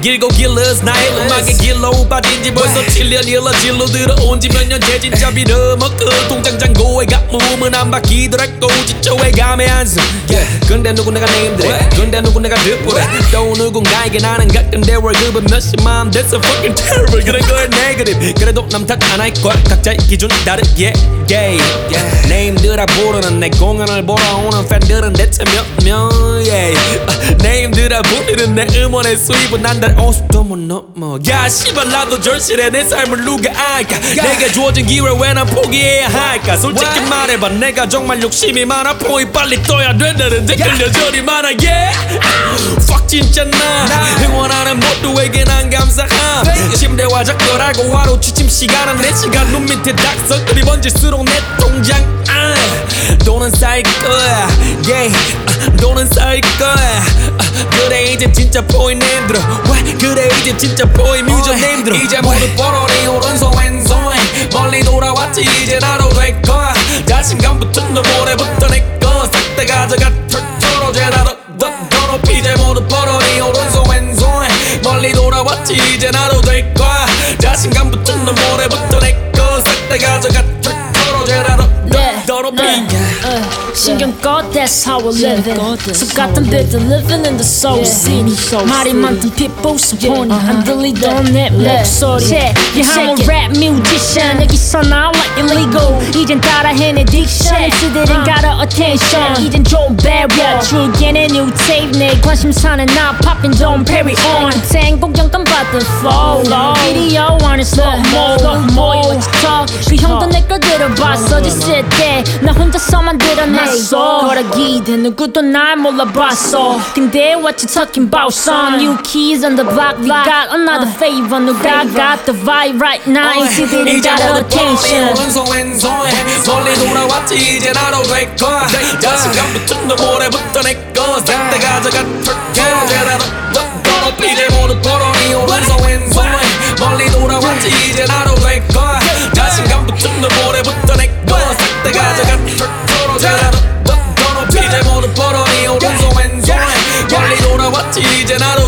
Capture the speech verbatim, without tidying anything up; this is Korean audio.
길고 길러스 나의 음악의 길로 빠진 지 벌써 칠 년 일러질로 들어온 지 몇 년째 진짜 빌어먹고 통장 잔고에 가뭄은 안 바뀌더라고 지쳐에 감에 한숨 yeah. 근데 누구 내가 네임드래 근데 누구 내가 듣보래 또 누군가에게 나는 가끔대 월급은 몇십만 That's a fucking terrible 그런 거에 네거티브 그래도 남 탓 안 할 거야 각자의 기준 다르게 yeah. yeah. 네임드라 부르는 내 공연을 보러 오는 팬들은 대체 몇명 yeah. uh, 네임드라 부르는 내 음원의 수입은 한 달 오십도 못 넘어 야 씨발 나도 절실해 내 삶을 누가 알까 yeah. 내게 주어진 기회 왜 난 포기해야 할까 솔직히 What? 말해봐 내가 정말 욕심이 많아 포이 빨리 떠야 된다는 댓글 여전히 많아 yeah. fuck 진짜 나 응원하는 모두에게 난 감사함 침대와 작별하고 하루 취침 시간은 네 시간 눈 밑에 닥석들이 번질수록 내 통장 아, 돈은 쌓일 거야 yeah. 아, 돈은 쌓일 거야 아, 그래 이제 진짜 포인 힘들어 What? 그래 이제 진짜 포인 뮤직 힘들어 이제 모두 뻔하니 오른손 왼손 멀리 돌아왔지 이제 나도 될 거야 자신감 붙은 너 모레부터 내거 싹 다 가져가 털털어제 나도 더 높이 이제 모두 뻔하니 오른손 왼손 멀리 돌아왔지 이제 나도 될 거야 자신감 붙은 너 모레부터 내거 싹 다 가져가 털털어제 나도 더 높이 신경 꺼 that's how we're living 숲 같은 빌드 living in the soul city 말이 많던 people so horny 안 들리던 내 목소리 yeah I'm a rap musician 여기서 나와 illegal 이젠 따라해 내 diction MC들은 가려 attention 이젠 좀 barrier 출근의 new tape 내 관심사는 나 popping don't parry on 생공경감 받은 flow video on it slow mo slow mo 그 형도 내 걸 들어봤어 지칠 때 나 혼자서만 드러났어 거라기대 누구도 날 몰라봤어 근데 what you talking about son new keys on the block we got another favor 누가 got the vibe right now 인기들이 got attention 오른손 왼손 멀리 돌아왔지 이제 나도 될 거야 자신감 붙은 너 모레부터 내거 싹 다 가져가 털게 나도 더 높이 이제 모두 뻔하니 오른손 왼손 멀리 돌아왔지 이제 나도 될 거야 자신감 붙은 너 모레부터 내거 싹 다 가져가 털게 나도 더 높이 이제 모두 뻔하니 오른손 왼손 멀리 돌아왔지 이제 나도